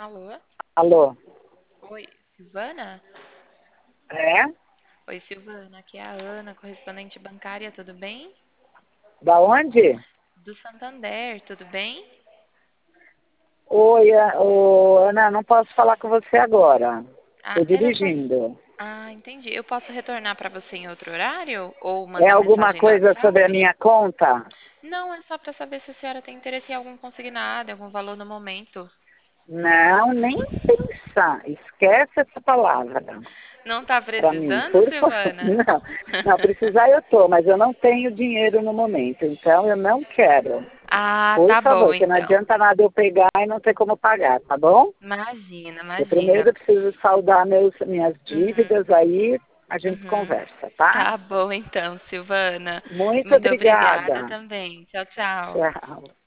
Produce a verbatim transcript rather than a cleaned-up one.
Alô? Alô? Oi, Silvana? É? Oi, Silvana, aqui é a Ana, correspondente bancária, tudo bem? Da onde? Do Santander, tudo bem? Oi, a- ô, Ana, não posso falar com você agora. Ah, Estou era só. dirigindo. Ah, entendi. Eu posso retornar para você em outro horário ou É mandar alguma mensagem no coisa sobre a WhatsApp? minha conta? Não, é só para saber se a senhora tem interesse em algum consignado, algum valor no momento. Não, nem pensar. Esquece essa palavra Não tá para mim, precisando, por favor. Silvana? Não, não, precisar eu tô, mas eu não tenho dinheiro no momento, então eu não quero. Ah, Por tá favor, bom porque não então. adianta nada eu pegar e não ter como pagar, tá bom? Imagina, Eu primeiro imagina. eu preciso saldar meus, minhas Uhum, dívidas, aí a gente uhum. conversa, tá? Tá bom então, Silvana. Muito Muito obrigada obrigada. também. Tchau, tchau. Tchau.